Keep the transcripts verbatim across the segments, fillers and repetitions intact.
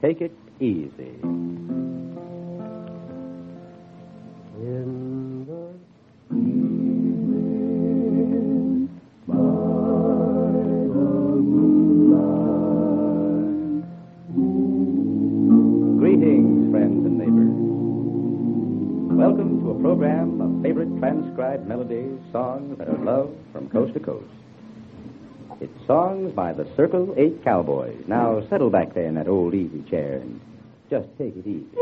Take It Easy. In the evening, by the moonlight. Greetings, friends and neighbors. Welcome to a program of favorite transcribed melodies, songs that are loved from coast to coast. It's songs by the Circle Eight Cowboys. Now settle back there in that old easy chair and just take it easy.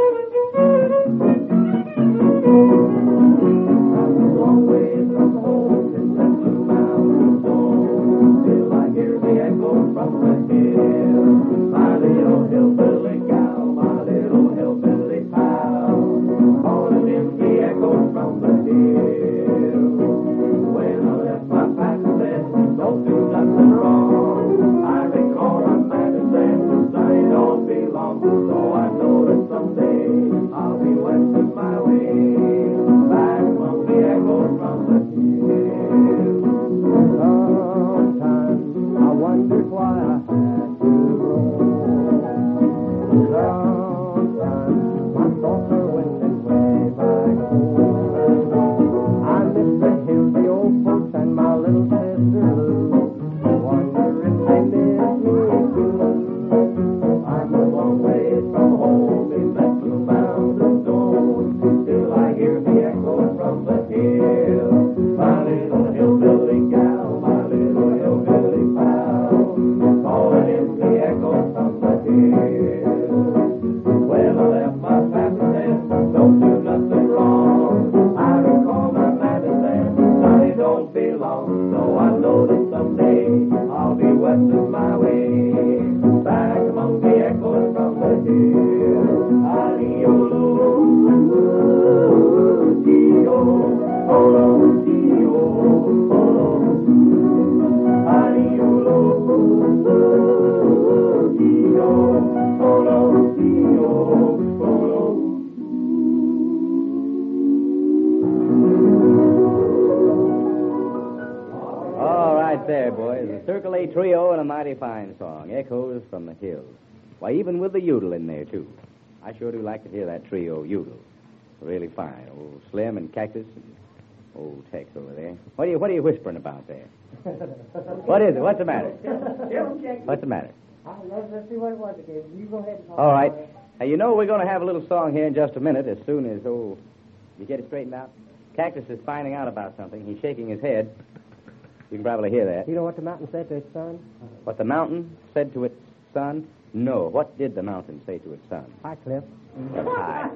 There, boys, the Circle A Trio and a mighty fine song, Echoes from the Hills. Why, even with the udel in there, too. I sure do like to hear that trio udel. Really fine. Old Slim and Cactus and old Tex over there. What are you, what are you whispering about there? What is it? What's the matter? What's the matter? Let's see what it was again. You go ahead and talk. All right. Now, you know we're going to have a little song here in just a minute as soon as, oh, you get it straightened out? Cactus is finding out about something. He's shaking his head. You can probably hear that. You know what the mountain said to its son? What the mountain said to its son? No. What did the mountain say to its son? Hi, Cliff. Hi,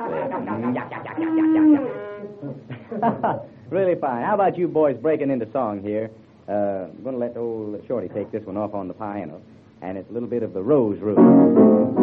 Cliff. Really fine. How about you boys breaking into song here? Uh, I'm going to let old Shorty take this one off on the piano, and it's a little bit of the Rose Room.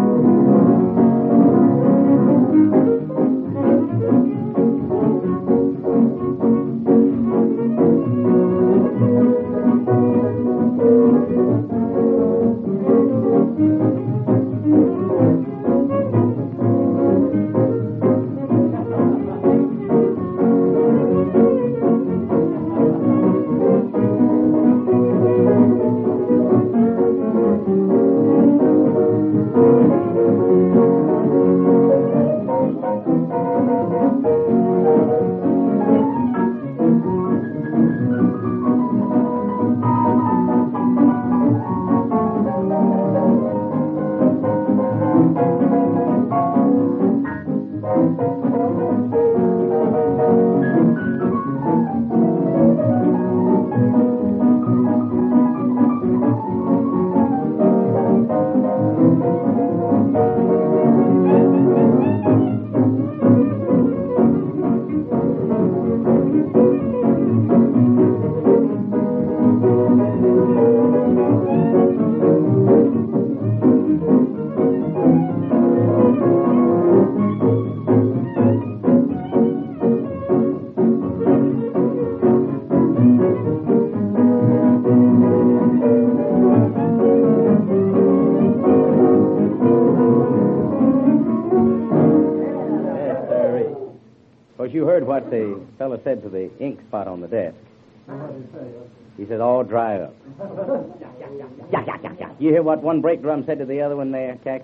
You heard what the fellow said to the ink spot on the desk. He said, all dry up. Yeah, yeah, yeah, yeah. You hear what one brake drum said to the other one there, Cactus?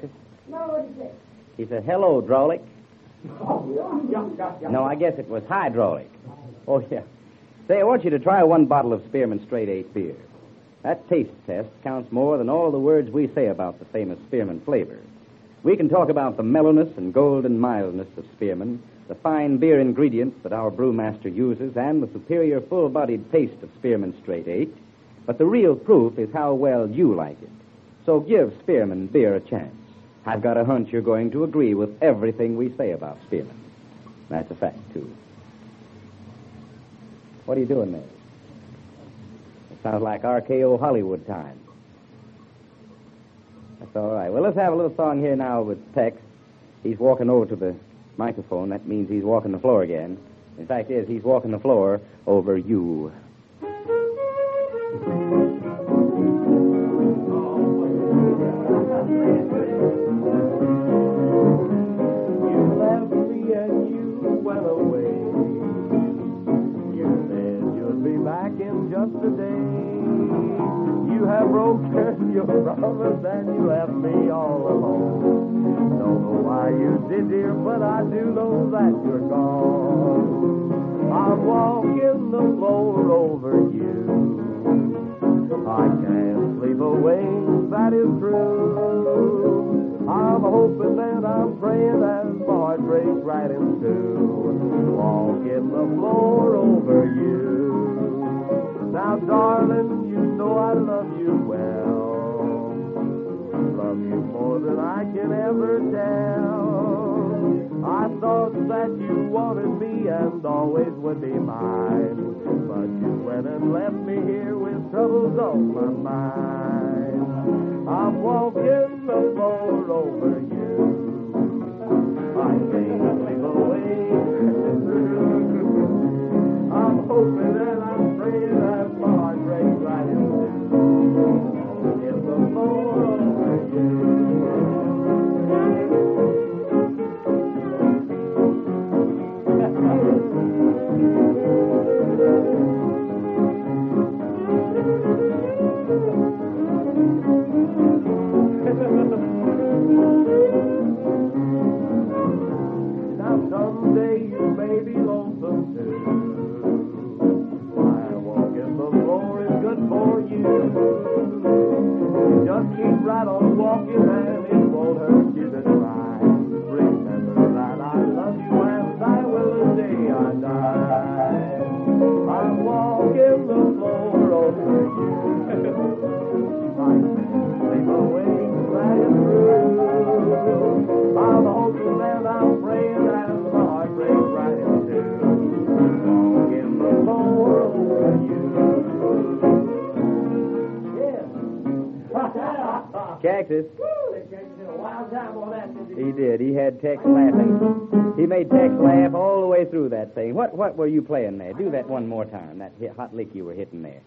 No, what is it? He said, hello, Drolic. Oh, yeah, yeah, yeah. No, I guess it was hydraulic. Oh, yeah. Say, I want you to try one bottle of Spearmint Straight Eight beer. That taste test counts more than all the words we say about the famous Spearmint flavor. We can talk about the mellowness and golden mildness of Spearmint, the fine beer ingredients that our brewmaster uses, and the superior full-bodied taste of Spearmint Straight Eight. But the real proof is how well you like it. So give Spearmint beer a chance. I've got a hunch you're going to agree with everything we say about Spearmint. That's a fact, too. What are you doing there? It sounds like R K O Hollywood time. That's all right. Well, let's have a little song here now with Tex. He's walking over to the microphone. That means he's walking the floor again. In fact, is he's walking the floor over you. Broken your promise and you left me all alone. Don't know why you did, dear, but I do know that you're gone. I'm walking the floor over you. I can't sleep away, that is true. I'm hoping and I'm praying as my heart breaks right in two. Walking the floor over you. Now, darling, you know I love you well. Love you more than I can ever tell. I thought that you wanted me and always would be mine. But you went and left me here with troubles on my mind. I'm walking the floor over you. I can't sleep away. I'm hoping and I'm praying that my heart breaks right in two. In the floor over you. Now someday you may be lonesome too. Why walking the floor is good for you. Just keep right on walking and it won't hurt you to try. Remember that I love you and I will the day I die. I'm walking the floor over you. I can't sleep away, that is true. I'm hoping and I'm praying and my heart breaks right in two. Walking the floor over you. Cactus. Woo, they did a wild time on that, didn't they? He did. He had Tex laughing. He made Tex laugh all the way through that thing. What what were you playing there? Do that one more time, that hit, hot lick you were hitting there.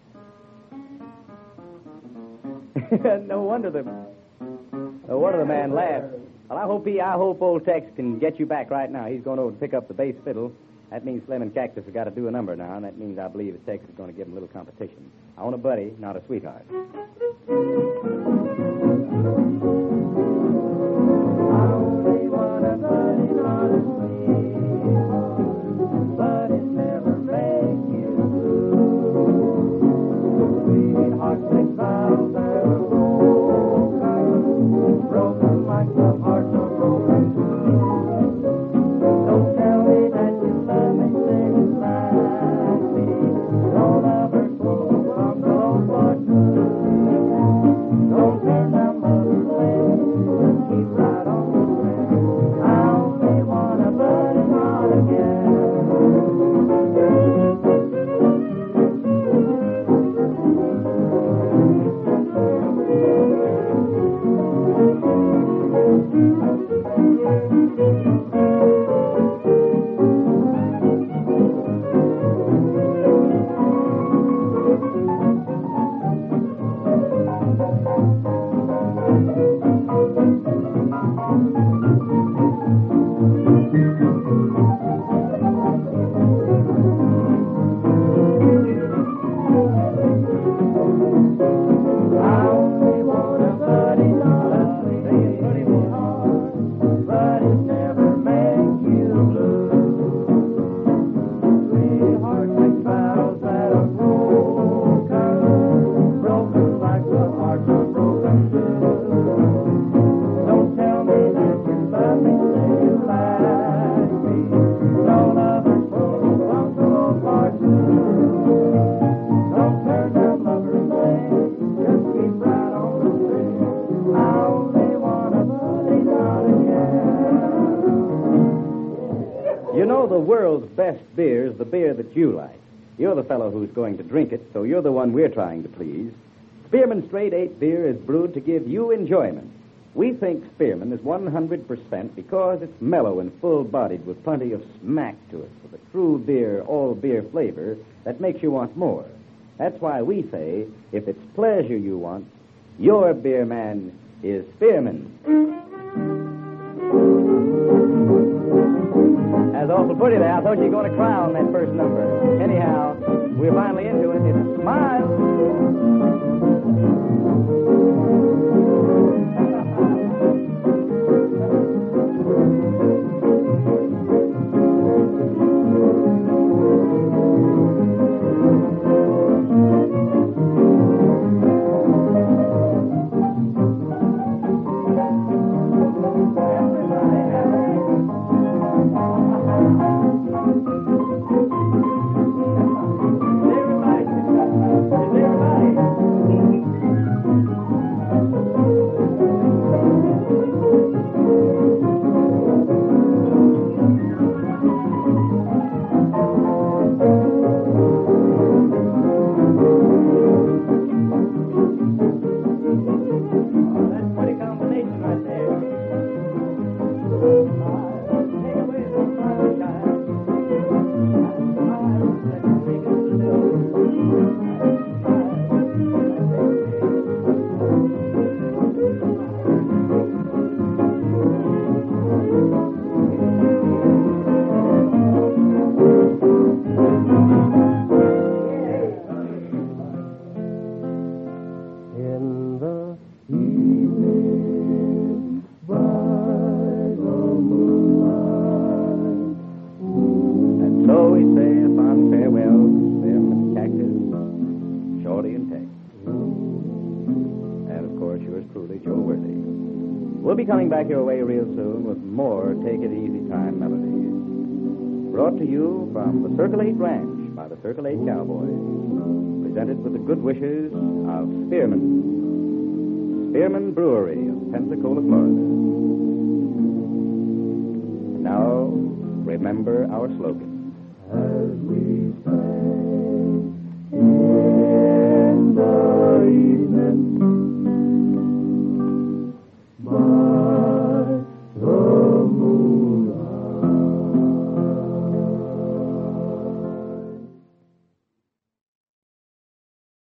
No wonder the no wonder the man laughed. Well, I hope he I hope old Tex can get you back right now. He's going over to pick up the bass fiddle. That means Slim and Cactus have got to do a number now, and that means I believe that Tex is going to give him a little competition. I want a buddy, not a sweetheart. Don't turn that mother's You know, the world's best beer is the beer that you like. You're the fellow who's going to drink it, so you're the one we're trying to please. Spearman Straight Eight beer is brewed to give you enjoyment. We think Spearman is one hundred percent because it's mellow and full-bodied with plenty of smack to it, with a true beer, all-beer flavor that makes you want more. That's why we say, if it's pleasure you want, your beer man is Spearman. That's awful pretty there. I thought you were going to cry on that first number. Anyhow, we're finally into it. It's Smile. We'll be coming back your way real soon with more Take It Easy Time melodies. Brought to you from the Circle eight Ranch by the Circle eight Cowboys. Presented with the good wishes of Spearman. Spearman Brewery of Pensacola, Florida. And now, remember our slogan.